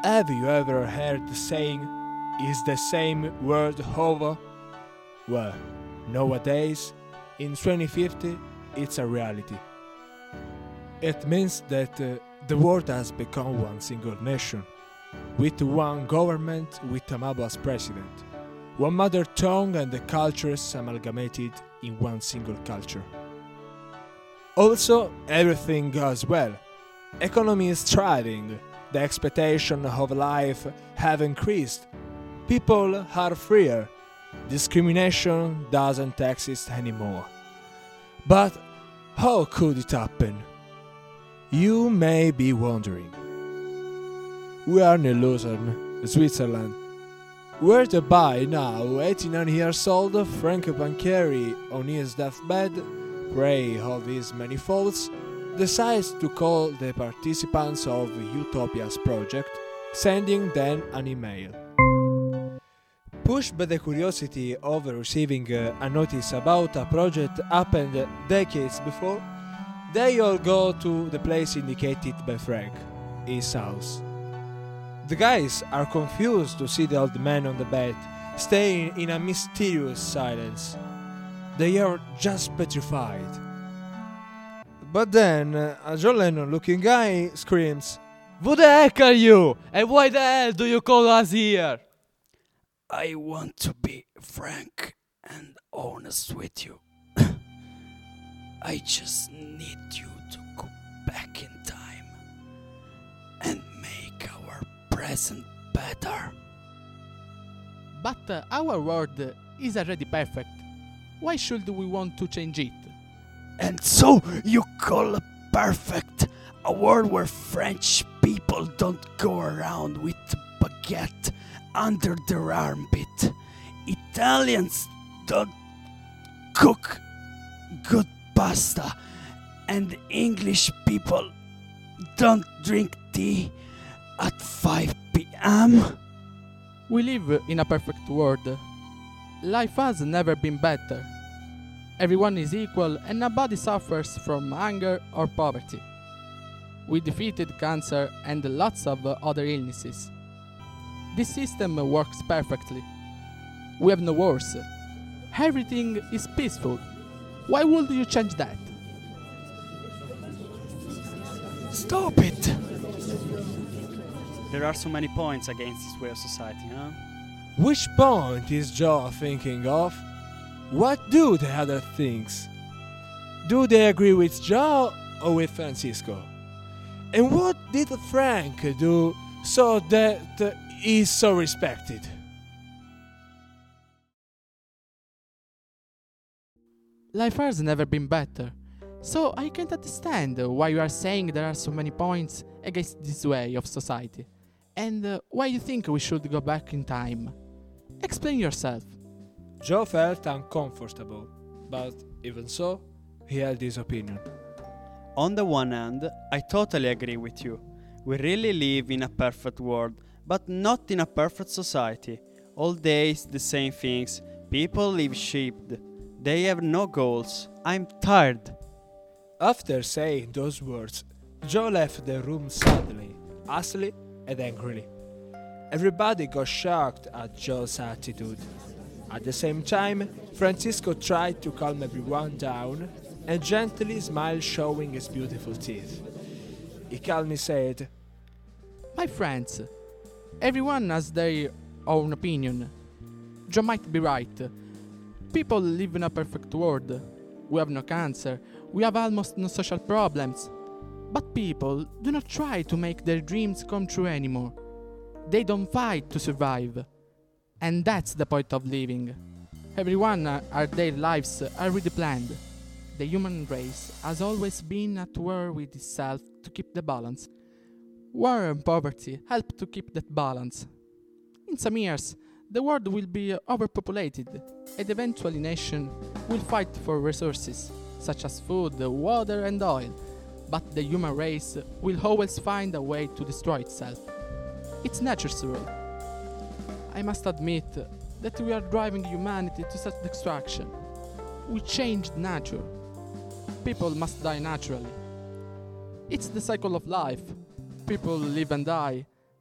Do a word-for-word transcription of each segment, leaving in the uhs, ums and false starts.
Have you ever heard the saying, is the same world over? Well, nowadays, in twenty fifty, it's a reality. It means that uh, the world has become one single nation, with one government with a mob as president, one mother tongue and the cultures amalgamated in one single culture. Also, everything goes well. Economy is thriving, the expectation of life have increased, people are freer, discrimination doesn't exist anymore. But how could it happen? You may be wondering. We are in Lucerne, Switzerland, where the by now eighty-nine years old Frank Bancheri, on his deathbed, prey of his many faults, decides to call the participants of Utopia's project, sending them an email. Pushed by the curiosity of receiving uh, a notice about a project happened decades before, they all go to the place indicated by Frank, his house. The guys are confused to see the old man on the bed, staying in a mysterious silence. They are just petrified. But then, uh, a John Lennon-looking guy screams, "Who the heck are you? And why the hell do you call us here?" I want to be frank and honest with you. I just need you to go back in time and make our present better. But uh, our world is already perfect. Why should we want to change it? And so you call perfect a world where French people don't go around with baguette under their armpit. Italians don't cook good pasta, and English people don't drink tea at five p.m. We live in a perfect world. Life has never been better. Everyone is equal and nobody suffers from hunger or poverty. We defeated cancer and lots of other illnesses. This system works perfectly. We have no wars. Everything is peaceful. Why would you change that? Stop it! There are so many points against this way of society, huh? which point is Joe thinking of? What do the other thinks? Do they agree with Joe or with Francisco? And what did Frank do so that uh, he's so respected? Life has never been better, so I can't understand why you are saying there are so many points against this way of society, and uh, why you think we should go back in time. Explain yourself. Joe felt uncomfortable, but even so, he had his opinion. On the one hand, I totally agree with you. We really live in a perfect world, but not in a perfect society. All days the same things, people live sheeped. They have no goals. I'm tired. After saying those words, Joe left the room suddenly, hastily and angrily. Everybody got shocked at Joe's attitude. At the same time, Francisco tried to calm everyone down and gently smiled, showing his beautiful teeth. He calmly said, My friends, everyone has their own opinion. Joe might be right. People live in a perfect world. We have no cancer. We have almost no social problems. But people do not try to make their dreams come true anymore. They don't fight to survive. And that's the point of living. Everyone, uh, are their lives are already planned. The human race has always been at war with itself to keep the balance. War and poverty help to keep that balance. In some years, the world will be overpopulated, and eventually nations will fight for resources, such as food, water and oil, but the human race will always find a way to destroy itself. It's nature's rule. I must admit that we are driving humanity to such destruction. We changed nature. People must die naturally. It's the cycle of life. People live and die.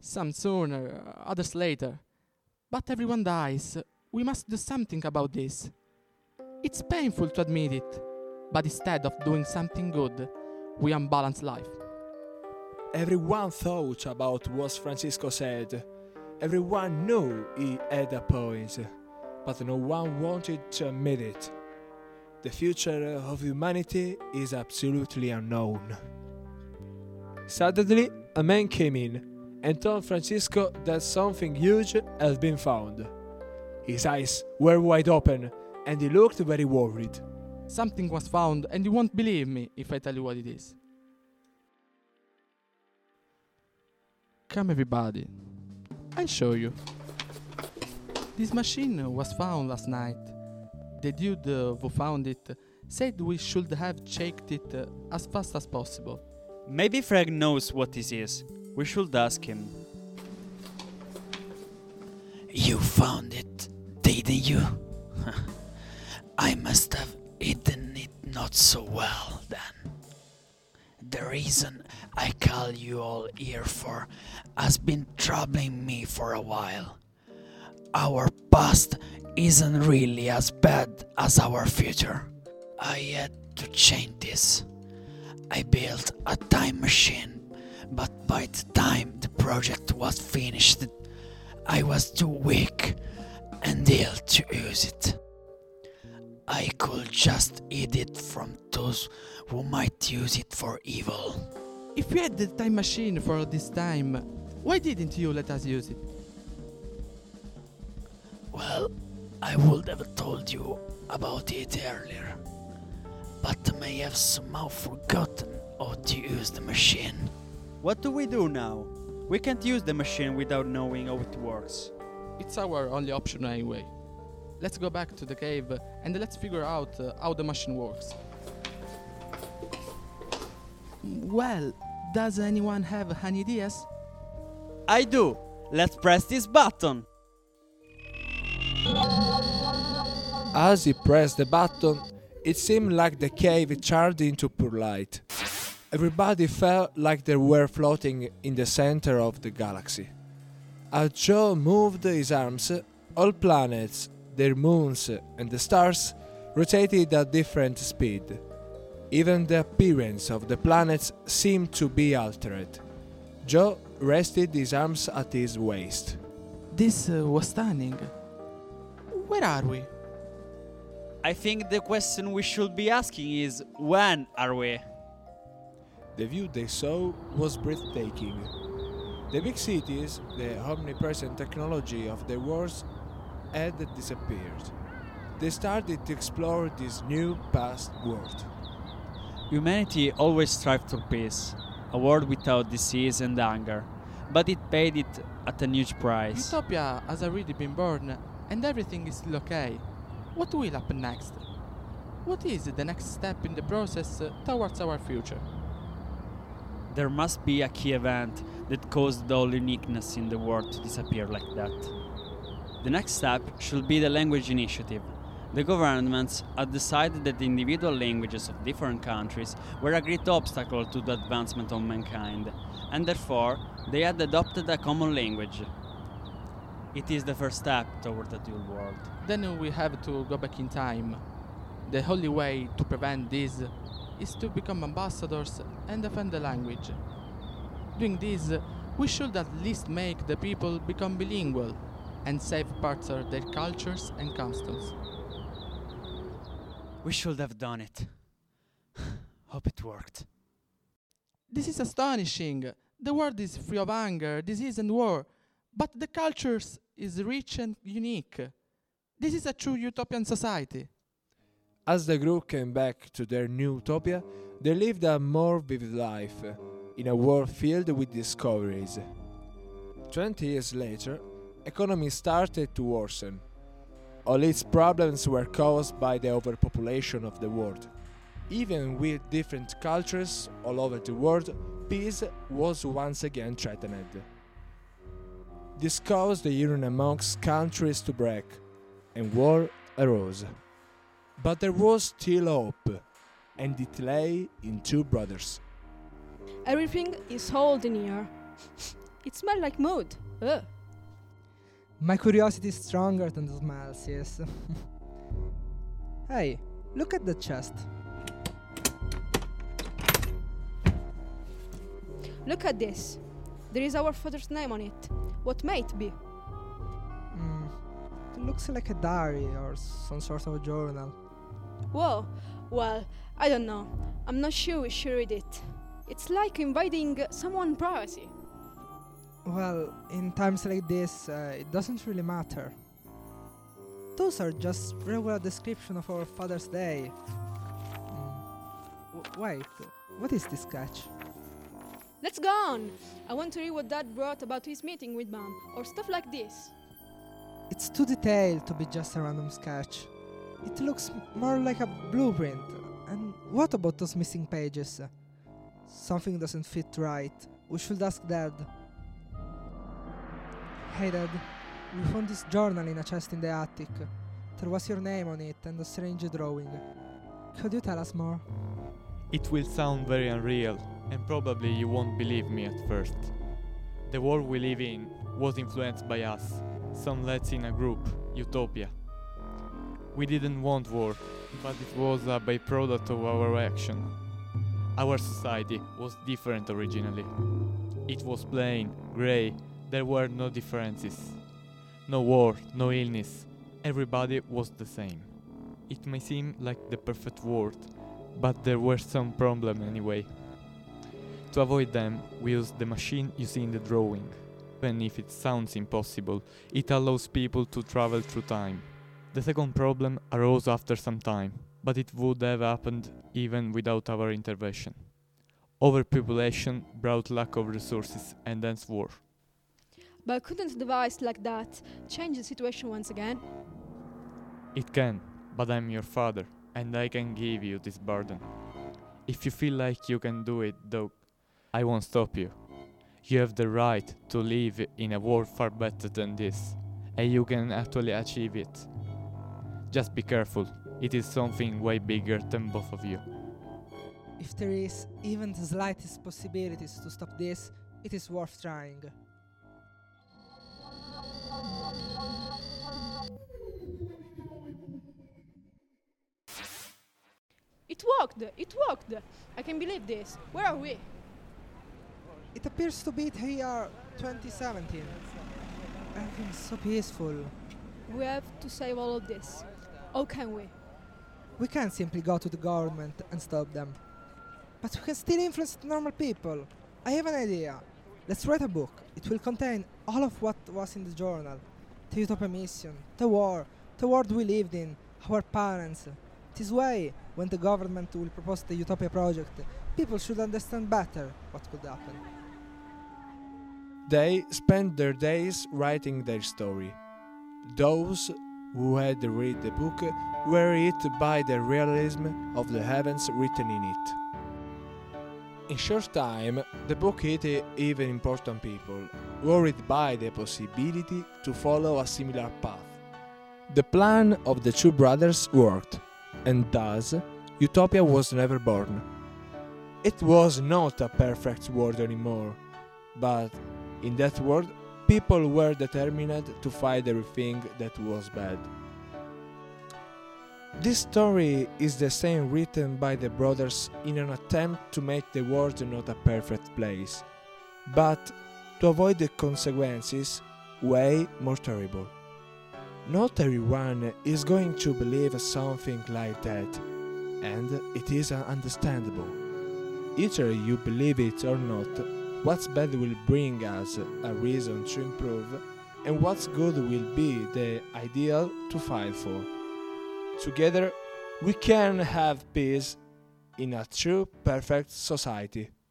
Some sooner, others later. But everyone dies. We must do something about this. It's painful to admit it, but instead of doing something good, we unbalance life. Everyone thought about what Francisco said. Everyone knew he had a point, but no one wanted to admit it. The future of humanity is absolutely unknown. Suddenly, a man came in and told Francisco that something huge had been found. His eyes were wide open and he looked very worried. Something was found, and you won't believe me if I tell you what it is. Come everybody, I'll show you. This machine was found last night. The dude uh, who found it said we should have checked it uh, as fast as possible. Maybe Frank knows what this is. We should ask him. You found it, didn't you? I must have hidden it not so well then. The reason I call you all here for has been troubling me for a while. Our past isn't really as bad as our future. I had to change this. I built a time machine, but by the time the project was finished, I was too weak and ill to use it. I could just hide it from those who might use it for evil. If you had the time machine for this time, why didn't you let us use it? Well, I would have told you about it earlier, but I may have somehow forgotten how to use the machine. What do we do now? We can't use the machine without knowing how it works. It's our only option anyway. Let's go back to the cave and let's figure out uh, how the machine works. Well, does anyone have any ideas? I do! Let's press this button! As he pressed the button, it seemed like the cave charged into pure light. Everybody felt like they were floating in the center of the galaxy. As Joe moved his arms, all planets, their moons, and the stars rotated at different speed. Even the appearance of the planets seemed to be altered. Joe rested his arms at his waist. This uh, was stunning. Where are we? I think the question we should be asking is, when are we? The view they saw was breathtaking. The big cities, the omnipresent technology of the wars, had disappeared. They started to explore this new past world. Humanity always strived for peace, a world without disease and hunger, but it paid it at a huge price. Utopia has already been born, and everything is still okay. What will happen next? What is the next step in the process uh, towards our future? There must be a key event that caused all uniqueness in the world to disappear like that. The next step should be the language initiative. The governments had decided that the individual languages of different countries were a great obstacle to the advancement of mankind, and therefore they had adopted a common language. It is the first step toward the dual world. Then we have to go back in time. The only way to prevent this is to become ambassadors and defend the language. Doing this, we should at least make the people become bilingual and save parts of their cultures and customs. We should have done it. Hope it worked. This is astonishing. The world is free of hunger, disease and war, but the cultures is rich and unique. This is a true utopian society. As the group came back to their new utopia, they lived a more vivid life, in a world filled with discoveries. Twenty years later, economy started to worsen. All its problems were caused by the overpopulation of the world. Even with different cultures all over the world, peace was once again threatened. This caused the union amongst countries to break, and war arose. But there was still hope, and it lay in two brothers. Everything is holding here. It smells like mud. Ugh. My curiosity is stronger than the smells, yes. Hey, look at the chest. Look at this. There is our father's name on it. What may it be? Mm, it looks like a diary or some sort of a journal. Whoa. Well, I don't know. I'm not sure we should read it. It's like invading someone's privacy. Well, in times like this, uh, it doesn't really matter. Those are just regular description of our Father's Day. Mm. W- wait, what is this sketch? Let's go on. I want to read what Dad wrote about his meeting with Mom, or stuff like this. It's too detailed to be just a random sketch. It looks m- more like a blueprint. And what about those missing pages? Something doesn't fit right. We should ask Dad. Hey Dad, we found this journal in a chest in the attic. There was your name on it and a strange drawing. Could you tell us more? It will sound very unreal, and probably you won't believe me at first. The world we live in was influenced by us, some lads in a group, Utopia. We didn't want war, but it was a byproduct of our action. Our society was different originally. It was plain, grey, there were no differences. No war, no illness, everybody was the same. It may seem like the perfect world, but there were some problems anyway. To avoid them, we used the machine you see in the drawing. Even if it sounds impossible, it allows people to travel through time. The second problem arose after some time, but it would have happened even without our intervention. Overpopulation brought lack of resources and hence war. But couldn't a device like that change the situation once again? It can, but I'm your father, and I can give you this burden. If you feel like you can do it, though, I won't stop you. You have the right to live in a world far better than this, and you can actually achieve it. Just be careful, it is something way bigger than both of you. If there is even the slightest possibilities to stop this, it is worth trying. It worked! It worked! I can believe this. Where are we? It appears to be the year twenty seventeen. Everything's so peaceful. We have to save all of this. How can we? We can't simply go to the government and stop them. But we can still influence the normal people. I have an idea. Let's write a book. It will contain all of what was in the journal. The Utopia mission, the war, the world we lived in, our parents. This way, when the government will propose the Utopia project, people should understand better what could happen. They spent their days writing their story. Those who had read the book were hit by the realism of the events written in it. In short time, the book hit even important people, worried by the possibility to follow a similar path. The plan of the two brothers worked, and thus Utopia was never born. It was not a perfect world anymore, but in that world, people were determined to fight everything that was bad. This story is the same written by the brothers in an attempt to make the world not a perfect place, but to avoid the consequences way more terrible. Not everyone is going to believe something like that, and it is understandable. Either you believe it or not, what's bad will bring us a reason to improve, and what's good will be the ideal to fight for. Together, we can have peace in a true perfect society.